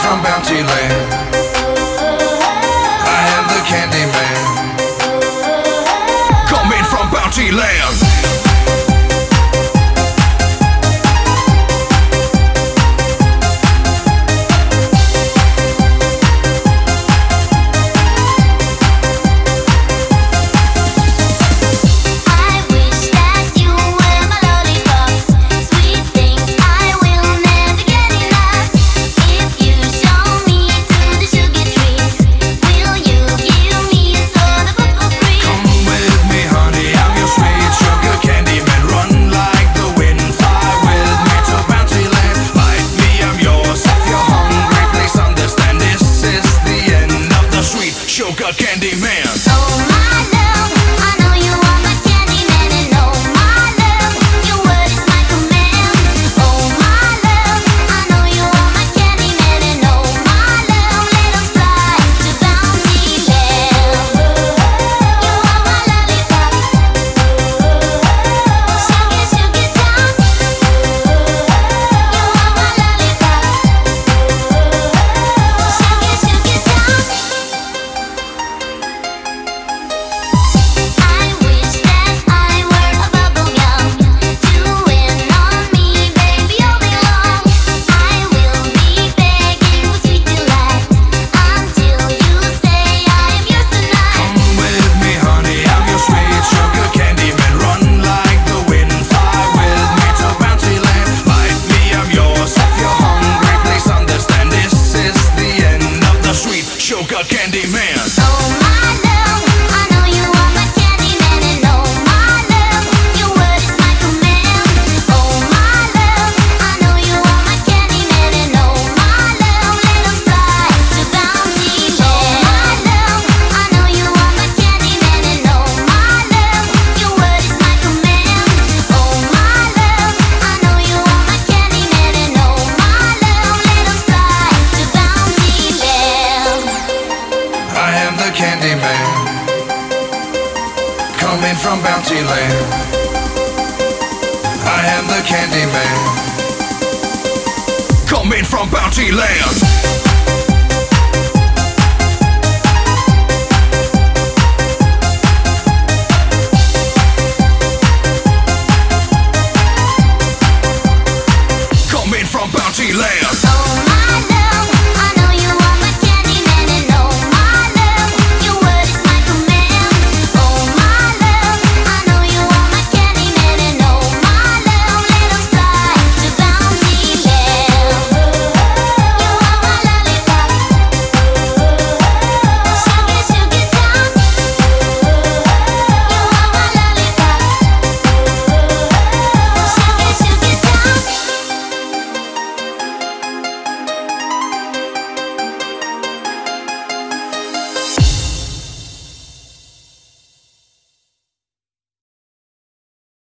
from Bounty Land. I am the Candy Man, coming from Bounty Land. Sugar Candy Man. Oh my love, I know you are my candy man, and oh my love, your word is my command. Oh my love, I know you are my candy man, and oh my love, let us fly to Bounty Land. You are my lollipop, sugar sugar down. You are my lollipop, sugar sugar down. I wish that I were a bubble gum, chewing on me, baby, all day long. I will be begging for sweet delight until you say I am yours tonight. Come with me, honey, I'm your sweet sugar candy man. Run like the wind, fly with me to Bounty Land. Like me, I'm yours. If you're hungry, please understand this is the end of the sweet sugar candy man. Oh my love, I know you are my candy man, and oh my love, your word is my command. Oh my love, I know you are my candy man, and oh my love, let us fly to Bounty Land. Oh my love, I know you are my candy man, and oh my love, your word is my command. Oh my love, I know you are my candy man, and oh my love, let us fly to Bounty Land. I am the Candy Man, coming from Bounty Land. I am the Candy Man, coming from Bounty Land.